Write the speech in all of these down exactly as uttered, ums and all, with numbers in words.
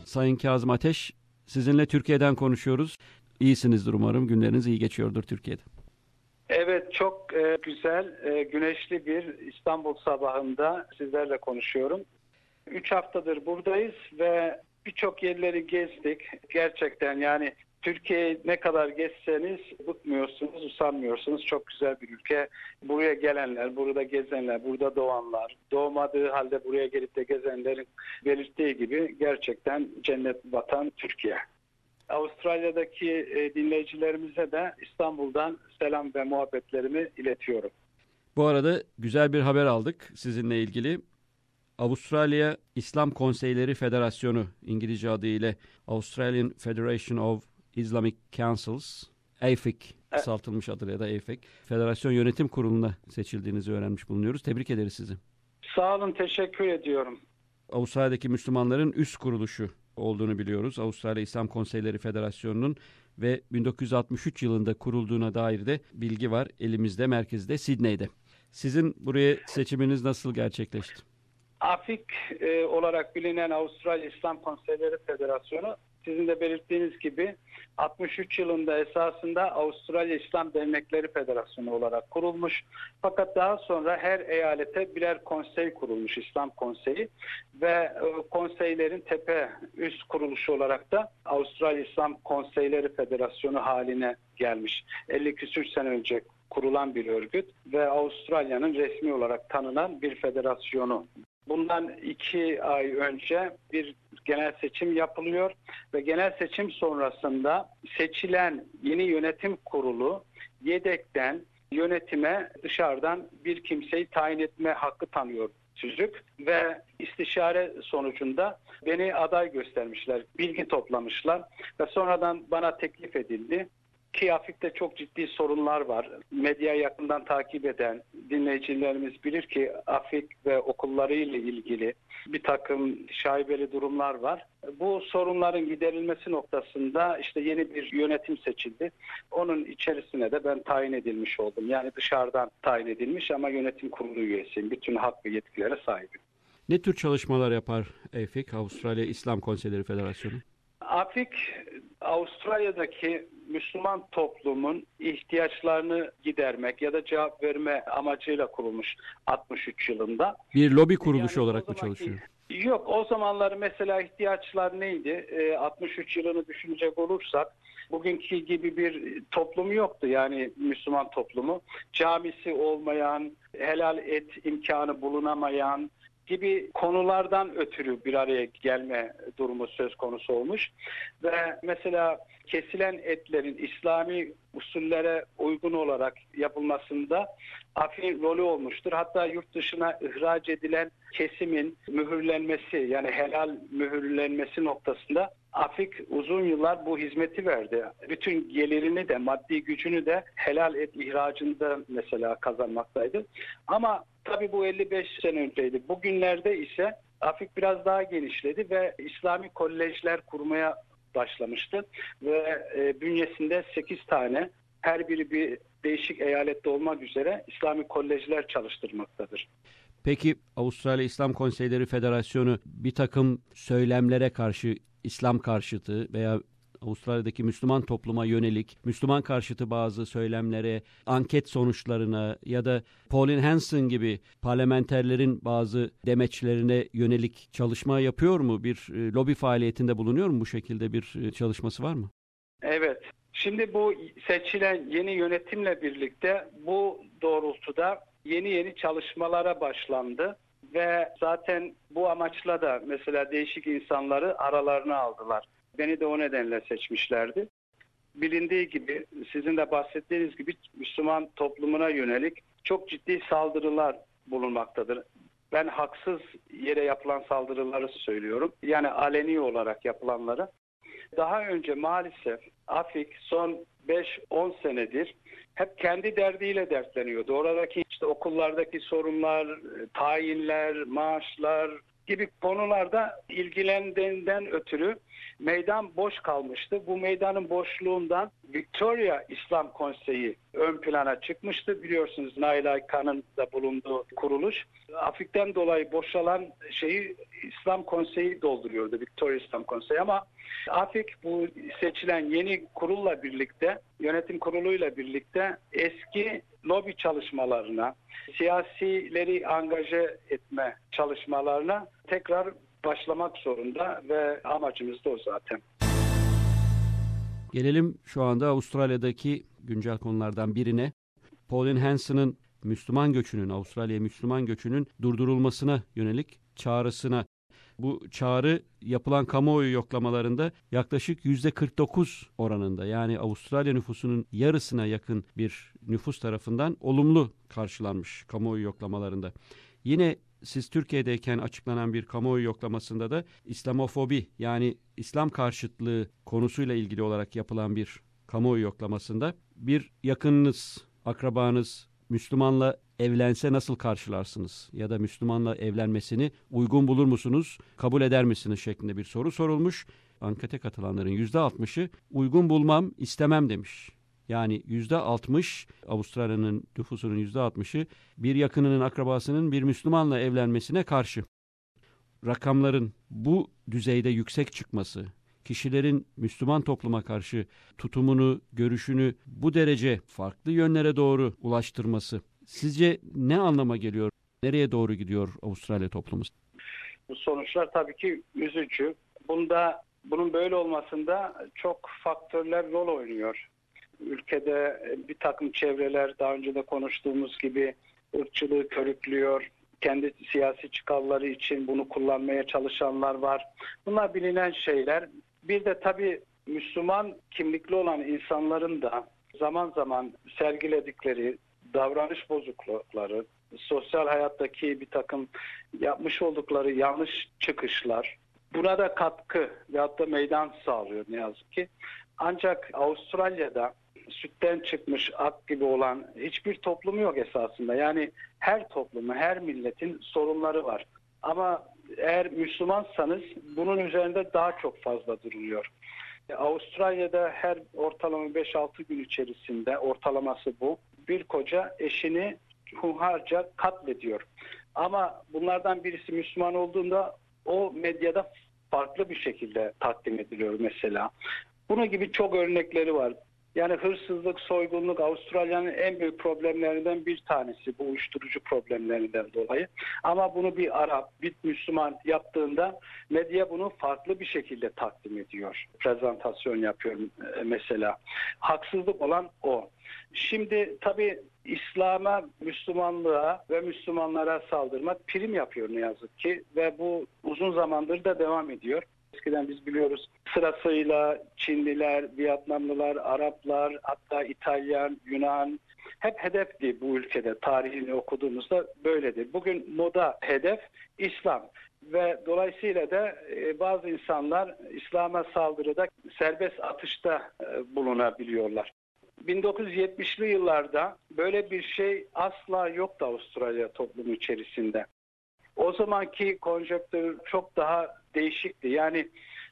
Sayın Kazım Ateş, sizinle Türkiye'den konuşuyoruz. İyisinizdir umarım, günleriniz iyi geçiyordur Türkiye'de. Evet, çok e, güzel, e, güneşli bir İstanbul sabahında sizlerle konuşuyorum. Üç haftadır buradayız ve birçok yerleri gezdik. Gerçekten yani Türkiye'yi ne kadar gezseniz bıkmıyorsunuz, usanmıyorsunuz. Çok güzel bir ülke. Buraya gelenler, burada gezenler, burada doğanlar, doğmadığı halde buraya gelip de gezenlerin belirttiği gibi gerçekten cennet vatan Türkiye. Avustralya'daki e, dinleyicilerimize de İstanbul'dan selam ve muhabbetlerimi iletiyorum. Bu arada güzel bir haber aldık sizinle ilgili. Avustralya İslam Konseyleri Federasyonu, İngilizce adıyla Australian Federation of Islamic Councils, A F I C kısaltılmış adıyla ya da A F I C, Federasyon Yönetim Kurulu'na seçildiğinizi öğrenmiş bulunuyoruz. Tebrik ederiz sizi. Sağ olun, teşekkür ediyorum. Avustralya'daki Müslümanların üst kuruluşu olduğunu biliyoruz. Avustralya İslam Konseyleri Federasyonu'nun ve bin dokuz yüz altmış üç yılında kurulduğuna dair de bilgi var elimizde, merkezde, Sydney'de. Sizin buraya seçiminiz nasıl gerçekleşti? A F I C e, olarak bilinen Avustralya İslam Konseyleri Federasyonu, sizin de belirttiğiniz gibi altmış üç yılında esasında Avustralya İslam Dernekleri Federasyonu olarak kurulmuş. Fakat daha sonra her eyalete birer konsey kurulmuş, İslam Konseyi ve e, konseylerin tepe üst kuruluşu olarak da Avustralya İslam Konseyleri Federasyonu haline gelmiş. elli küsur sene önce kurulan bir örgüt ve Avustralya'nın resmi olarak tanınan bir federasyonu. Bundan iki ay önce bir genel seçim yapılıyor ve genel seçim sonrasında seçilen yeni yönetim kurulu yedekten yönetime dışarıdan bir kimseyi tayin etme hakkı tanıyor tüzük ve istişare sonucunda beni aday göstermişler, bilgi toplamışlar ve sonradan bana teklif edildi. Ki A F I C'te çok ciddi sorunlar var. Medyayı yakından takip eden dinleyicilerimiz bilir ki A F I C ve okulları ile ilgili bir takım şaibeli durumlar var. Bu sorunların giderilmesi noktasında işte yeni bir yönetim seçildi. Onun içerisine de ben tayin edilmiş oldum. Yani dışarıdan tayin edilmiş ama yönetim kurulu üyesiyim. Bütün hak ve yetkilere sahibim. Ne tür çalışmalar yapar A F I C, Avustralya İslam Konseyleri Federasyonu? A F I C, Avustralya'daki Müslüman toplumun ihtiyaçlarını gidermek ya da cevap verme amacıyla kurulmuş altmış üç yılında. Bir lobi kuruluşu yani olarak mı zamanki, çalışıyor? Yok, o zamanlar mesela ihtiyaçlar neydi? E, altmış üç yılını düşünecek olursak bugünkü gibi bir toplum yoktu, yani Müslüman toplumu. Camisi olmayan, helal et imkanı bulunamayan gibi konulardan ötürü bir araya gelme durumu söz konusu olmuş. Ve mesela kesilen etlerin İslami usullere uygun olarak yapılmasında A F I C rolü olmuştur. Hatta yurt dışına ihraç edilen kesimin mühürlenmesi, yani helal mühürlenmesi noktasında A F I C uzun yıllar bu hizmeti verdi. Bütün gelirini de maddi gücünü de helal et ihracında mesela kazanmaktaydı. Ama tabii bu elli beş sene önceydi. Bugünlerde ise A F I C biraz daha genişledi ve İslami kolejler kurmaya başlamıştı. Ve e, bünyesinde sekiz tane, her biri bir değişik eyalette olmak üzere İslami kolejler çalıştırmaktadır. Peki Avustralya İslam Konseyleri Federasyonu bir takım söylemlere karşı, İslam karşıtı veya Avustralya'daki Müslüman topluma yönelik, Müslüman karşıtı bazı söylemlere, anket sonuçlarına ya da Pauline Hanson gibi parlamenterlerin bazı demeçlerine yönelik çalışma yapıyor mu? Bir e, lobi faaliyetinde bulunuyor mu? Bu şekilde bir e, çalışması var mı? Evet. Şimdi bu seçilen yeni yönetimle birlikte bu doğrultuda yeni yeni çalışmalara başlandı. Ve zaten bu amaçla da mesela değişik insanları aralarına aldılar. Beni de o nedenle seçmişlerdi. Bilindiği gibi, sizin de bahsettiğiniz gibi Müslüman toplumuna yönelik çok ciddi saldırılar bulunmaktadır. Ben haksız yere yapılan saldırıları söylüyorum. Yani aleni olarak yapılanları. Daha önce maalesef A F I C son beş on senedir hep kendi derdiyle dertleniyordu. Oradaki işte okullardaki sorunlar, tayinler, maaşlar gibi konularda ilgilendiğinden ötürü meydan boş kalmıştı. Bu meydanın boşluğundan Victoria İslam Konseyi ön plana çıkmıştı. Biliyorsunuz Nail Aykan'ın da bulunduğu kuruluş. Afik'ten dolayı boşalan şeyi İslam Konseyi dolduruyordu. Victoria İslam Konseyi ama Afik bu seçilen yeni kurulla birlikte, yönetim kuruluyla birlikte eski lobi çalışmalarına, siyasileri angaje etme çalışmalarına tekrar başlamak zorunda ve amacımız da o zaten. Gelelim şu anda Avustralya'daki güncel konulardan birine. Pauline Hanson'ın Müslüman göçünün, Avustralya'ya Müslüman göçünün durdurulmasına yönelik çağrısına. Bu çağrı yapılan kamuoyu yoklamalarında yaklaşık yüzde kırk dokuz oranında, yani Avustralya nüfusunun yarısına yakın bir nüfus tarafından olumlu karşılanmış kamuoyu yoklamalarında. Yine siz Türkiye'deyken açıklanan bir kamuoyu yoklamasında da İslamofobi, yani İslam karşıtlığı konusuyla ilgili olarak yapılan bir kamuoyu yoklamasında bir yakınınız, akrabanız Müslümanla evlense nasıl karşılarsınız? Ya da Müslümanla evlenmesini uygun bulur musunuz? Kabul eder misiniz? Şeklinde bir soru sorulmuş. Ankete katılanların yüzde altmışı uygun bulmam, istemem demiş. Yani yüzde altmış, Avustralya'nın nüfusunun yüzde altmışı bir yakınının, akrabasının bir Müslümanla evlenmesine karşı. Rakamların bu düzeyde yüksek çıkması, kişilerin Müslüman topluma karşı tutumunu, görüşünü bu derece farklı yönlere doğru ulaştırması sizce ne anlama geliyor? Nereye doğru gidiyor Avustralya toplumu? Bu sonuçlar tabii ki üzücü. Bunda, bunun böyle olmasında çok faktörler rol oynuyor. Ülkede bir takım çevreler, daha önce de konuştuğumuz gibi, ırkçılığı körüklüyor. Kendi siyasi çıkarları için bunu kullanmaya çalışanlar var. Bunlar bilinen şeyler. Bir de tabii Müslüman kimlikli olan insanların da zaman zaman sergiledikleri davranış bozuklukları, sosyal hayattaki bir takım yapmış oldukları yanlış çıkışlar, buna da katkı veyahut da meydan sağlıyor ne yazık ki. Ancak Avustralya'da sütten çıkmış ak gibi olan hiçbir toplum yok esasında. Yani her toplumun, her milletin sorunları var. Ama eğer Müslümansanız bunun üzerinde daha çok fazla duruluyor. Avustralya'da her ortalama beş altı gün içerisinde, ortalaması bu, bir koca eşini hunharca katlediyor. Ama bunlardan birisi Müslüman olduğunda o medyada farklı bir şekilde takdim ediliyor mesela. Bunun gibi çok örnekleri var. Yani hırsızlık, soygunluk Avustralya'nın en büyük problemlerinden bir tanesi, bu uyuşturucu problemlerinden dolayı. Ama bunu bir Arap, bir Müslüman yaptığında medya bunu farklı bir şekilde takdim ediyor. Prezentasyon yapıyor mesela. Haksızlık olan o. Şimdi tabii İslam'a, Müslümanlığa ve Müslümanlara saldırmak prim yapıyor ne yazık ki ve bu uzun zamandır da devam ediyor. Eskiden biz biliyoruz sırasıyla Çinliler, Vietnamlılar, Araplar, hatta İtalyan, Yunan hep hedefti bu ülkede. Tarihini okuduğumuzda böyledir. Bugün moda hedef İslam ve dolayısıyla da bazı insanlar İslam'a saldırıda serbest atışta bulunabiliyorlar. bin dokuz yüz yetmişli yıllarda böyle bir şey asla yoktu Avustralya toplumu içerisinde. O zamanki konjonktür çok daha değişikti. Yani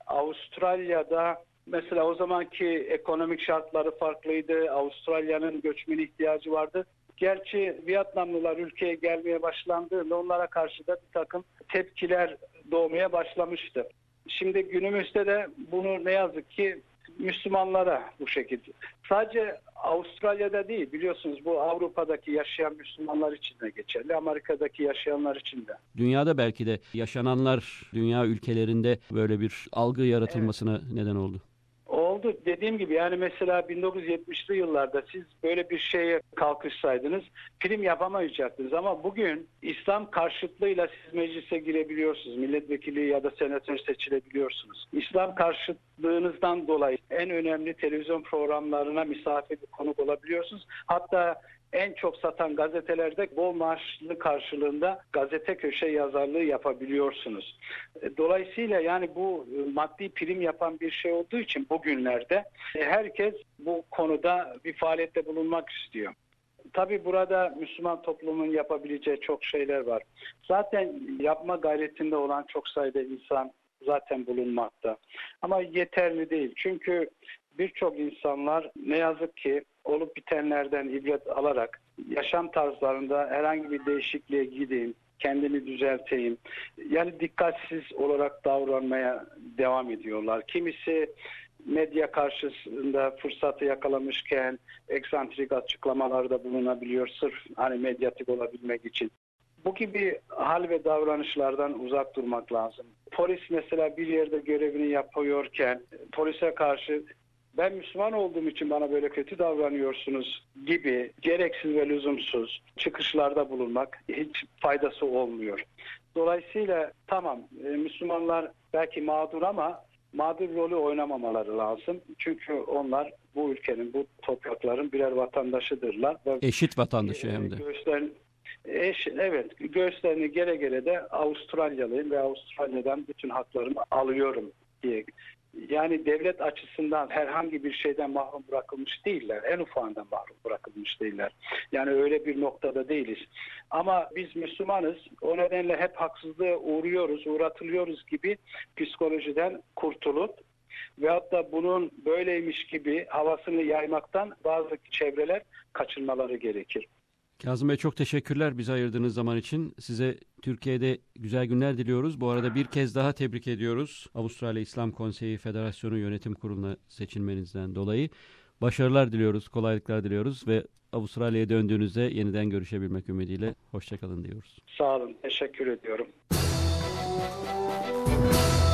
Avustralya'da mesela o zamanki ekonomik şartları farklıydı. Avustralya'nın göçmen ihtiyacı vardı. Gerçi Vietnamlılar ülkeye gelmeye başlandığında onlara karşı da bir takım tepkiler doğmaya başlamıştı. Şimdi günümüzde de bunu ne yazık ki Müslümanlara bu şekilde. Sadece Avustralya'da değil, biliyorsunuz bu Avrupa'daki yaşayan Müslümanlar için de geçerli, Amerika'daki yaşayanlar için de. Dünyada belki de yaşananlar, dünya ülkelerinde böyle bir algı yaratılmasına evet. neden oldu. Oldu. Dediğim gibi yani mesela bin dokuz yüz yetmişli yıllarda siz böyle bir şeye kalkışsaydınız prim yapamayacaktınız. Ama bugün İslam karşıtlığıyla siz meclise girebiliyorsunuz. Milletvekili ya da senatör seçilebiliyorsunuz. İslam karşıtlığınızdan dolayı en önemli televizyon programlarına misafir bir konuk olabiliyorsunuz. Hatta en çok satan gazetelerde bol maaşlı karşılığında gazete köşe yazarlığı yapabiliyorsunuz. Dolayısıyla yani bu maddi prim yapan bir şey olduğu için bugünlerde herkes bu konuda bir faaliyette bulunmak istiyor. Tabii burada Müslüman toplumun yapabileceği çok şeyler var. Zaten yapma gayretinde olan çok sayıda insan zaten bulunmakta. Ama yeterli değil. Çünkü birçok insanlar ne yazık ki olup bitenlerden ibret alarak yaşam tarzlarında herhangi bir değişikliğe gideyim, kendimi düzelteyim. Yani dikkatsiz olarak davranmaya devam ediyorlar. Kimisi medya karşısında fırsatı yakalamışken eksantrik açıklamalarda bulunabiliyor sırf hani medyatik olabilmek için. Bu gibi hal ve davranışlardan uzak durmak lazım. Polis mesela bir yerde görevini yapıyorken polise karşı ben Müslüman olduğum için bana böyle kötü davranıyorsunuz gibi gereksiz ve lüzumsuz çıkışlarda bulunmak hiç faydası olmuyor. Dolayısıyla tamam Müslümanlar belki mağdur ama mağdur rolü oynamamaları lazım. Çünkü onlar bu ülkenin, bu toprakların birer vatandaşıdırlar. Eşit vatandaşı hem de. Göğüslerini, eş, evet, göğüslerini gere gere de Avustralyalıyım ve Avustralya'dan bütün haklarımı alıyorum diye. Yani devlet açısından herhangi bir şeyden mahrum bırakılmış değiller. En ufağından mahrum bırakılmış değiller. Yani öyle bir noktada değiliz. Ama biz Müslümanız. O nedenle hep haksızlığa uğruyoruz, uğratılıyoruz gibi psikolojiden kurtulup veyahut da bunun böyleymiş gibi havasını yaymaktan bazı çevreler kaçınmaları gerekir. Kazım Bey çok teşekkürler bize ayırdığınız zaman için. Size Türkiye'de güzel günler diliyoruz. Bu arada bir kez daha tebrik ediyoruz. Avustralya İslam Konseyi Federasyonu Yönetim Kurulu'na seçilmenizden dolayı. Başarılar diliyoruz, kolaylıklar diliyoruz ve Avustralya'ya döndüğünüzde yeniden görüşebilmek ümidiyle hoşça kalın diyoruz. Sağ olun, teşekkür ediyorum.